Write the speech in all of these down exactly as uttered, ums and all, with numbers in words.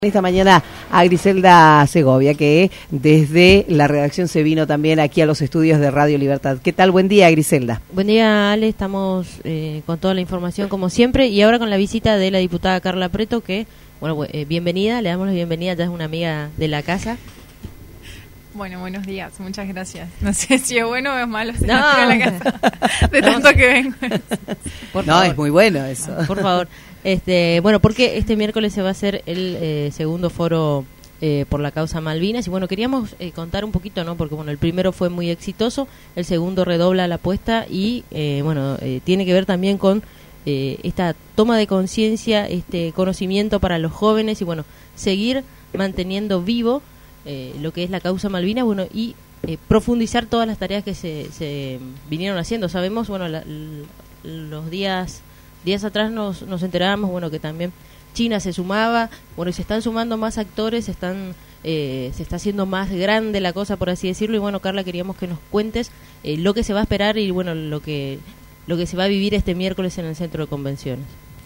Esta mañana a Griselda Segovia, que desde la redacción se vino también aquí a los estudios de Radio Libertad. ¿Qué tal? Buen día, Griselda. Buen día, Ale. Estamos eh, con toda la información como siempre y ahora con la visita de la diputada Carla Preto, que, bueno, eh, bienvenida, le damos la bienvenida, ya es una amiga de la casa. Bueno, buenos días, muchas gracias. No sé si es bueno o es malo ser no. amiga de la casa, de tanto que vengo. Por no, favor. Es muy bueno eso. Por favor. Este, bueno, porque este miércoles se va a hacer el eh, segundo foro eh, por la causa Malvinas y bueno, queríamos eh, contar un poquito, ¿no? Porque bueno, el primero fue muy exitoso, el segundo redobla la apuesta y eh, bueno, eh, tiene que ver también con eh, esta toma de conciencia, este conocimiento para los jóvenes y bueno, seguir manteniendo vivo eh, lo que es la causa Malvinas, bueno, y eh, profundizar todas las tareas que se, se vinieron haciendo. Sabemos, bueno, la, la, los días Días atrás nos, nos enterábamos, bueno, que también China se sumaba, bueno, y se están sumando más actores, se están eh, se está haciendo más grande la cosa, por así decirlo, y bueno, Carla, queríamos que nos cuentes eh, lo que se va a esperar y bueno, lo que lo que se va a vivir este miércoles en el Centro de Convenciones.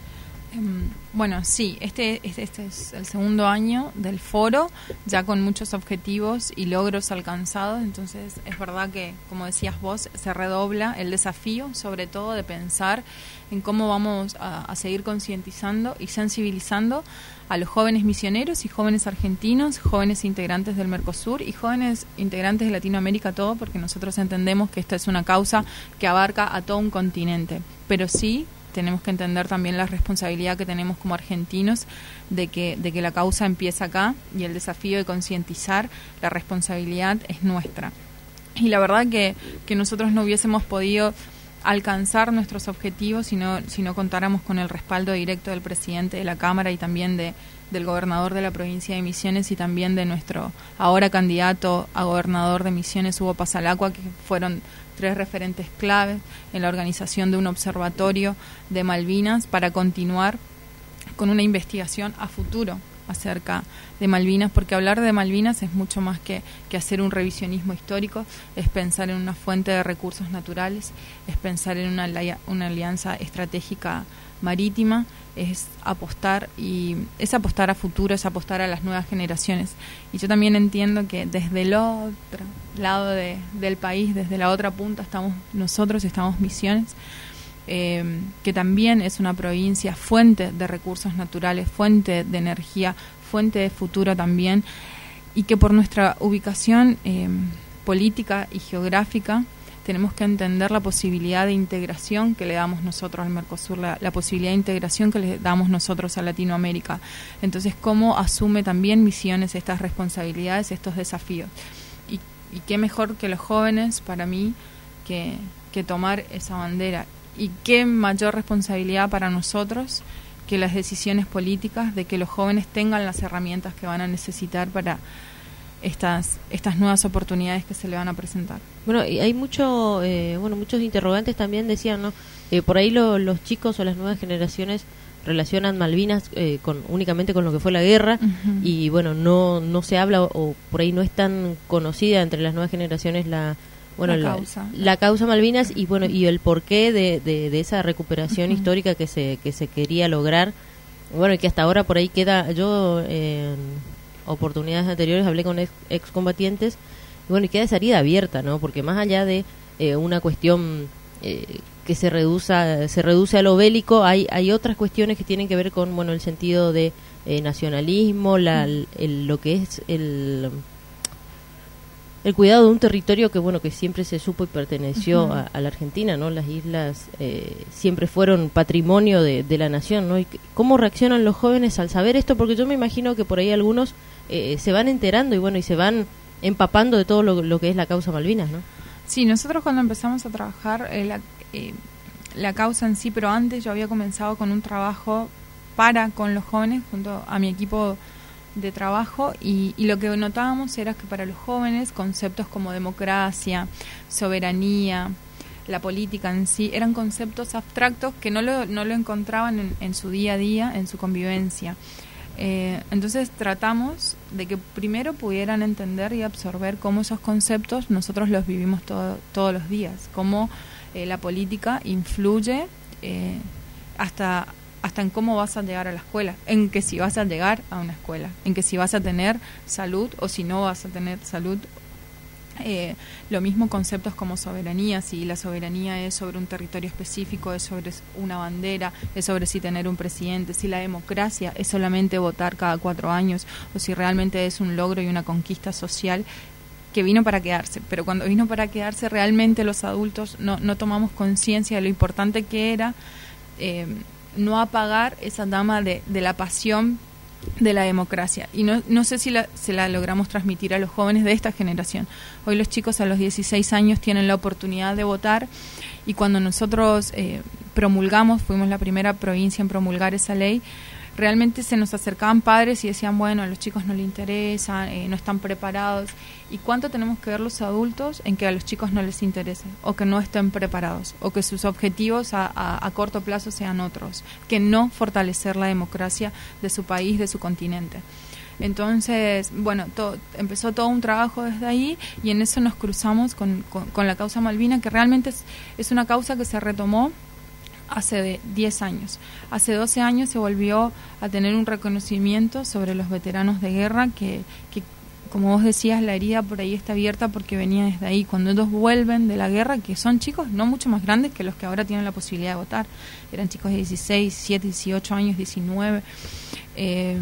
Um, bueno, sí, este, este, este es el segundo año del foro, ya con muchos objetivos y logros alcanzados, entonces es verdad que, como decías vos, se redobla el desafío, sobre todo de pensar en cómo vamos a, a seguir concientizando y sensibilizando a los jóvenes misioneros y jóvenes argentinos, jóvenes integrantes del Mercosur y jóvenes integrantes de Latinoamérica, todo, porque nosotros entendemos que esta es una causa que abarca a todo un continente, pero sí tenemos que entender también la responsabilidad que tenemos como argentinos de que, de que la causa empieza acá y el desafío de concientizar, la responsabilidad es nuestra. Y la verdad que, que nosotros no hubiésemos podido alcanzar nuestros objetivos si no, si no contáramos con el respaldo directo del presidente de la Cámara y también de, del gobernador de la provincia de Misiones y también de nuestro ahora candidato a gobernador de Misiones, Hugo Pasalacqua, que fueron tres referentes claves en la organización de un observatorio de Malvinas para continuar con una investigación a futuro acerca de Malvinas, porque hablar de Malvinas es mucho más que, que hacer un revisionismo histórico, es pensar en una fuente de recursos naturales, es pensar en una, una alianza estratégica marítima, es apostar y es apostar a futuro, es apostar a las nuevas generaciones. Y yo también entiendo que desde el otro lado de, del país, desde la otra punta, estamos nosotros, estamos Misiones, eh, que también es una provincia fuente de recursos naturales, fuente de energía, fuente de futuro también, y que por nuestra ubicación eh, política y geográfica tenemos que entender la posibilidad de integración que le damos nosotros al Mercosur, la, la posibilidad de integración que le damos nosotros a Latinoamérica. Entonces, ¿cómo asume también Misiones estas responsabilidades, estos desafíos? Y, y qué mejor que los jóvenes, para mí, que, que tomar esa bandera. Y qué mayor responsabilidad para nosotros que las decisiones políticas de que los jóvenes tengan las herramientas que van a necesitar para estas estas nuevas oportunidades que se le van a presentar. Bueno, y hay mucho eh, bueno muchos interrogantes también decían, ¿no? Eh, por ahí lo, los chicos o las nuevas generaciones relacionan Malvinas eh, con únicamente con lo que fue la guerra. Uh-huh. Y bueno, no no se habla o, o por ahí no es tan conocida entre las nuevas generaciones la bueno la, la causa la causa Malvinas y bueno y el porqué de, de, de esa recuperación uh-huh. histórica que se que se quería lograr. Bueno, y que hasta ahora por ahí queda. Yo eh, oportunidades anteriores hablé con ex, excombatientes y bueno, y queda esa herida abierta, ¿no? Porque más allá de eh, una cuestión eh, que se reduza, se reduce a lo bélico, hay hay otras cuestiones que tienen que ver con, bueno, el sentido de eh, nacionalismo, la el, el, lo que es el el cuidado de un territorio que, bueno, que siempre se supo y perteneció uh-huh. a, a la Argentina, ¿no? Las islas eh, siempre fueron patrimonio de, de la nación, ¿no? Y cómo reaccionan los jóvenes al saber esto, porque yo me imagino que por ahí algunos eh, se van enterando y bueno, y se van empapando de todo lo, lo que es la causa Malvinas, ¿no? Sí, nosotros cuando empezamos a trabajar eh, la, eh, la causa en sí, pero antes yo había comenzado con un trabajo para con los jóvenes junto a mi equipo de trabajo y, y lo que notábamos era que para los jóvenes conceptos como democracia, soberanía, la política en sí, eran conceptos abstractos que no lo, no lo encontraban en, en su día a día, en su convivencia. Eh, entonces tratamos de que primero pudieran entender y absorber cómo esos conceptos nosotros los vivimos todo, todos los días, cómo eh, la política influye eh, hasta hasta en cómo vas a llegar a la escuela, en que si vas a llegar a una escuela, en que si vas a tener salud o si no vas a tener salud. Eh, lo mismo conceptos como soberanía, si la soberanía es sobre un territorio específico, es sobre una bandera, es sobre si tener un presidente, si la democracia es solamente votar cada cuatro años o si realmente es un logro y una conquista social que vino para quedarse. Pero cuando vino para quedarse, realmente los adultos no, no tomamos conciencia de lo importante que era eh, no apagar esa llama de, de la pasión de la democracia. Y no, no sé si la, se la logramos transmitir a los jóvenes de esta generación. Hoy los chicos a los dieciséis años tienen la oportunidad de votar, y cuando nosotros eh, promulgamos, fuimos la primera provincia en promulgar esa ley, realmente se nos acercaban padres y decían, bueno, a los chicos no les interesa, eh, no están preparados. ¿Y cuánto tenemos que ver los adultos en que a los chicos no les interese, o que no estén preparados, o que sus objetivos a, a, a corto plazo sean otros, que no fortalecer la democracia de su país, de su continente? Entonces, bueno, to, empezó todo un trabajo desde ahí, y en eso nos cruzamos con, con, con la causa Malvina, que realmente es, es una causa que se retomó hace diez años. Hace doce años se volvió a tener un reconocimiento sobre los veteranos de guerra, que, que como vos decías, la herida por ahí está abierta porque venía desde ahí. Cuando ellos vuelven de la guerra, que son chicos no mucho más grandes que los que ahora tienen la posibilidad de votar, eran chicos de dieciséis, diecisiete, dieciocho años, diecinueve, eh,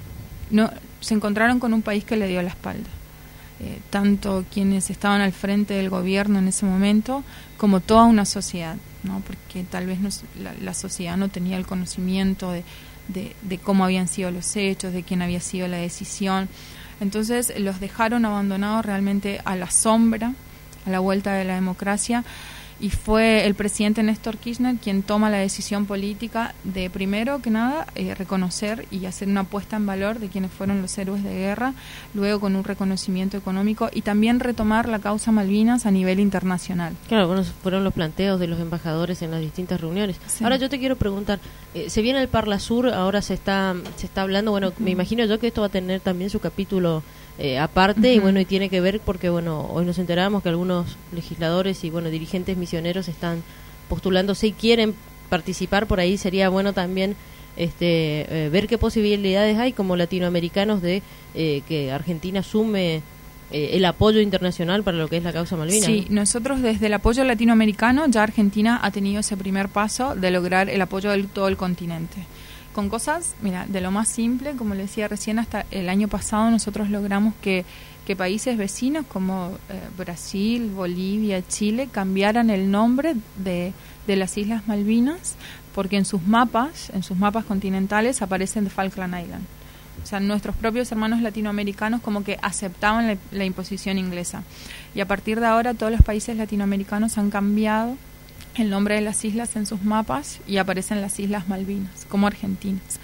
no, se encontraron con un país que le dio la espalda. Eh, tanto quienes estaban al frente del gobierno en ese momento, como toda una sociedad, ¿no? Porque tal vez no, la, la sociedad no tenía el conocimiento de, de, de cómo habían sido los hechos, de quién había sido la decisión. Entonces los dejaron abandonados realmente a la sombra, a la vuelta de la democracia, y fue el presidente Néstor Kirchner quien toma la decisión política de, primero que nada, eh, reconocer y hacer una puesta en valor de quienes fueron los héroes de guerra, luego con un reconocimiento económico, y también retomar la causa Malvinas a nivel internacional. Claro, bueno, fueron los planteos de los embajadores en las distintas reuniones. Sí. Ahora yo te quiero preguntar, eh, se viene el Parla Sur, ahora se está se está hablando, bueno, uh-huh. me imagino yo que esto va a tener también su capítulo Eh, aparte, uh-huh. y bueno, y tiene que ver porque, bueno, hoy nos enteramos que algunos legisladores y, bueno, dirigentes misioneros están postulándose y quieren participar. Por ahí sería bueno también este eh, ver qué posibilidades hay como latinoamericanos de eh, que Argentina sume eh, el apoyo internacional para lo que es la causa Malvinas. Sí, ¿no? Nosotros desde el apoyo latinoamericano ya Argentina ha tenido ese primer paso de lograr el apoyo de todo el continente. Con cosas, mira, de lo más simple, como le decía recién, hasta el año pasado nosotros logramos que, que países vecinos como eh, Brasil, Bolivia, Chile cambiaran el nombre de, de las Islas Malvinas, porque en sus mapas, en sus mapas continentales aparecen de Falkland Island. O sea, nuestros propios hermanos latinoamericanos como que aceptaban la, la imposición inglesa. Y a partir de ahora todos los países latinoamericanos han cambiado el nombre de las islas en sus mapas y aparecen las Islas Malvinas como argentinas.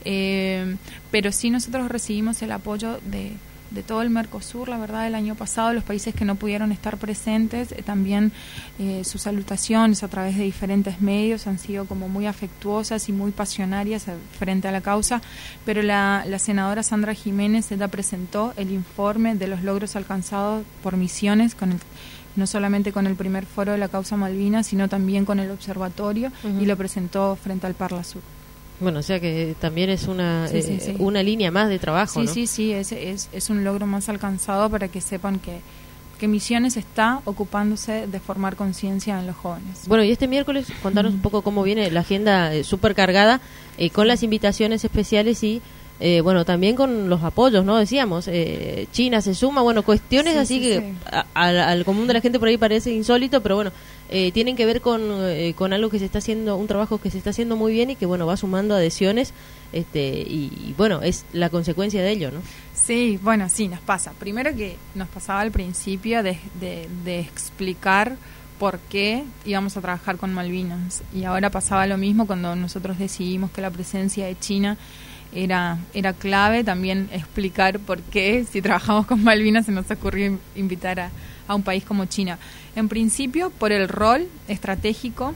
Eh, pero sí nosotros recibimos el apoyo de, de todo el Mercosur, la verdad, el año pasado. Los países que no pudieron estar presentes, eh, también eh, sus salutaciones a través de diferentes medios han sido como muy afectuosas y muy pasionarias frente a la causa. Pero la, la senadora Sandra Jiménez, ella presentó el informe de los logros alcanzados por Misiones, con el no solamente con el primer foro de la causa Malvinas, sino también con el observatorio, uh-huh. y lo presentó frente al Parla Sur. Bueno, o sea que también es una sí, sí, eh, sí. una línea más de trabajo, sí, ¿no? Sí, sí, es, es, es un logro más alcanzado para que sepan que, que Misiones está ocupándose de formar conciencia en los jóvenes. Bueno, y este miércoles, contanos uh-huh. un poco cómo viene la agenda eh, súper cargada, eh, con las invitaciones especiales y Eh, bueno, también con los apoyos, ¿no? Decíamos, eh, China se suma, bueno, cuestiones sí, así sí, que sí. A, a, al común de la gente por ahí parece insólito, pero bueno, eh, tienen que ver con, eh, con algo que se está haciendo, un trabajo que se está haciendo muy bien y que, bueno, va sumando adhesiones, este y, y bueno, es la consecuencia de ello, ¿no? Sí, bueno, sí, nos pasa. Primero que nos pasaba al principio de, de, de explicar por qué íbamos a trabajar con Malvinas, y ahora pasaba lo mismo cuando nosotros decidimos que la presencia de China era era clave, también explicar por qué, si trabajamos con Malvinas, se nos ocurrió invitar a, a un país como China. En principio, por el rol estratégico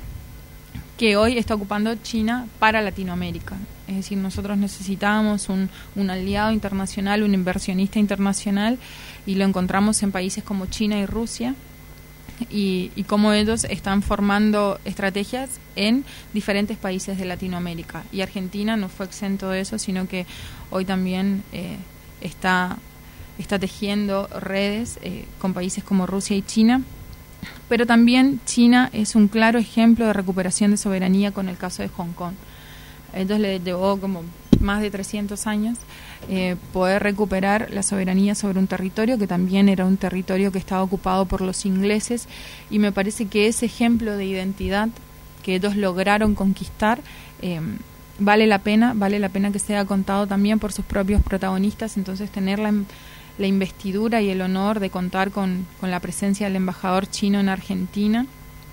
que hoy está ocupando China para Latinoamérica. Es decir, nosotros necesitábamos un, un aliado internacional, un inversionista internacional, y lo encontramos en países como China y Rusia, y, y cómo ellos están formando estrategias en diferentes países de Latinoamérica. Y Argentina no fue exento de eso, sino que hoy también eh, está, está tejiendo redes eh, con países como Rusia y China. Pero también China es un claro ejemplo de recuperación de soberanía con el caso de Hong Kong. Entonces le llevó como más de trescientos años eh, poder recuperar la soberanía sobre un territorio que también era un territorio que estaba ocupado por los ingleses, y me parece que ese ejemplo de identidad que ellos lograron conquistar eh, vale la pena, vale la pena que sea contado también por sus propios protagonistas. Entonces tener la, la investidura y el honor de contar con, con la presencia del embajador chino en Argentina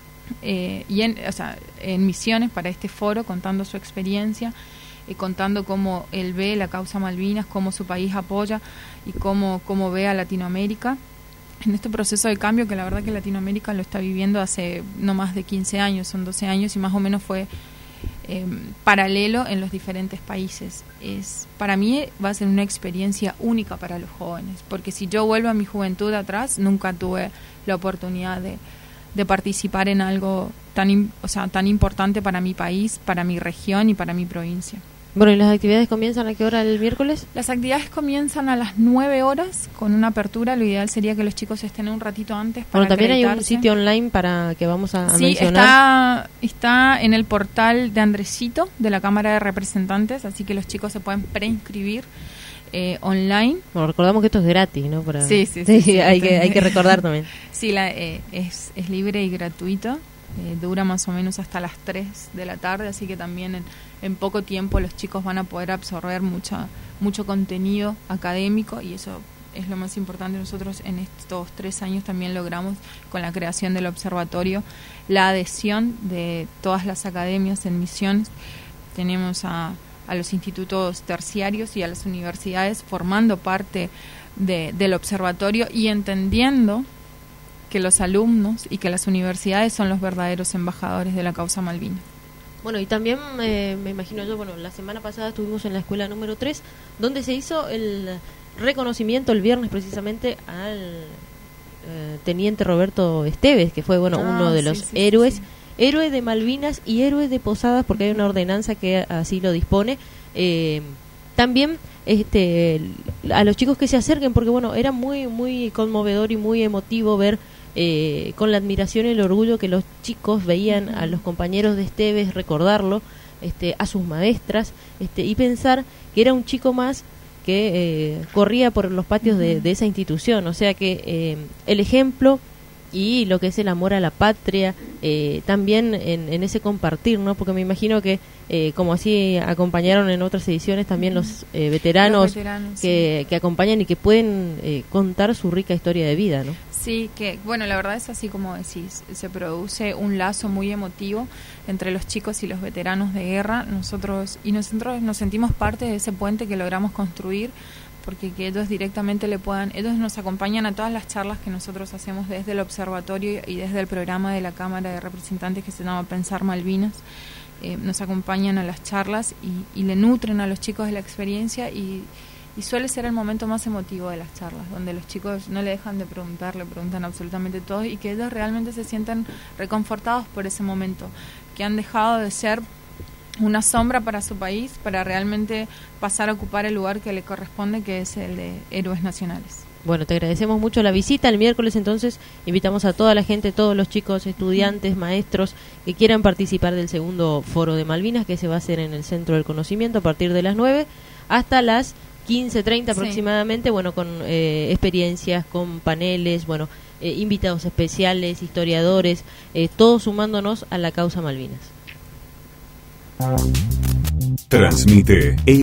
eh, y en, o sea, en misiones para este foro, contando su experiencia, eh, contando cómo él ve la causa Malvinas, cómo su país apoya y cómo, cómo ve a Latinoamérica en este proceso de cambio, que la verdad que Latinoamérica lo está viviendo hace no más de quince años, son doce años, y más o menos fue eh, paralelo en los diferentes países. Es, para mí va a ser una experiencia única para los jóvenes, porque si yo vuelvo a mi juventud atrás, nunca tuve la oportunidad de, de participar en algo tan, o sea, tan importante para mi país, para mi región y para mi provincia. Bueno, ¿y las actividades comienzan a qué hora el miércoles? Las actividades comienzan a las nueve horas con una apertura. Lo ideal sería que los chicos estén un ratito antes para Bueno, también hay un acreditarse. sitio online para que vamos a, a sí, mencionar. Sí, está, está en el portal de Andresito de la Cámara de Representantes, así que los chicos se pueden preinscribir eh, online. Bueno, recordamos que esto es gratis, ¿no? Para... Sí, sí, sí. sí, sí hay, que, hay que recordar también. Sí, la, eh, es, es libre y gratuito. Eh, dura más o menos hasta las tres de la tarde, así que también en, en poco tiempo los chicos van a poder absorber mucha, mucho contenido académico, y eso es lo más importante. Nosotros en estos tres años también logramos, con la creación del observatorio, la adhesión de todas las academias en Misiones. Tenemos a, a los institutos terciarios y a las universidades formando parte de, del observatorio y entendiendo que los alumnos y que las universidades son los verdaderos embajadores de la causa Malvinas. Bueno, y también eh, me imagino yo, bueno, la semana pasada estuvimos en la escuela número tres, donde se hizo el reconocimiento el viernes precisamente al eh, teniente Roberto Esteves, que fue, bueno, ah, uno de los sí, sí, héroes, sí, sí. héroe de Malvinas y héroe de Posadas, porque hay una ordenanza que así lo dispone. Eh, también este a los chicos que se acerquen, porque bueno, era muy muy conmovedor y muy emotivo ver eh, con la admiración y el orgullo que los chicos veían a los compañeros de Esteves, recordarlo, este a sus maestras, este y pensar que era un chico más que eh, corría por los patios de, de esa institución. O sea que eh, el ejemplo y lo que es el amor a la patria, eh, también en, en ese compartir, ¿no? Porque me imagino que, eh, como así acompañaron en otras ediciones también los eh, veteranos, los veteranos que, sí. que acompañan y que pueden eh, contar su rica historia de vida, ¿no? Sí, que bueno, la verdad es así como decís, se produce un lazo muy emotivo entre los chicos y los veteranos de guerra. Nosotros y nosotros nos sentimos parte de ese puente que logramos construir, porque que ellos directamente le puedan, ellos nos acompañan a todas las charlas que nosotros hacemos desde el observatorio y desde el programa de la Cámara de Representantes que se llama Pensar Malvinas. Eh, nos acompañan a las charlas y, y le nutren a los chicos de la experiencia, y, y suele ser el momento más emotivo de las charlas, donde los chicos no le dejan de preguntar, le preguntan absolutamente todo, y que ellos realmente se sienten reconfortados por ese momento, que han dejado de ser una sombra para su país, para realmente pasar a ocupar el lugar que le corresponde, que es el de héroes nacionales. Bueno, te agradecemos mucho la visita el miércoles, entonces invitamos a toda la gente, todos los chicos, estudiantes, maestros que quieran participar del segundo foro de Malvinas, que se va a hacer en el Centro del Conocimiento a partir de las nueve hasta las quince treinta aproximadamente, sí. Bueno, con eh, experiencias, con paneles, bueno, eh, invitados especiales, historiadores, eh, todos sumándonos a la causa Malvinas. Transmite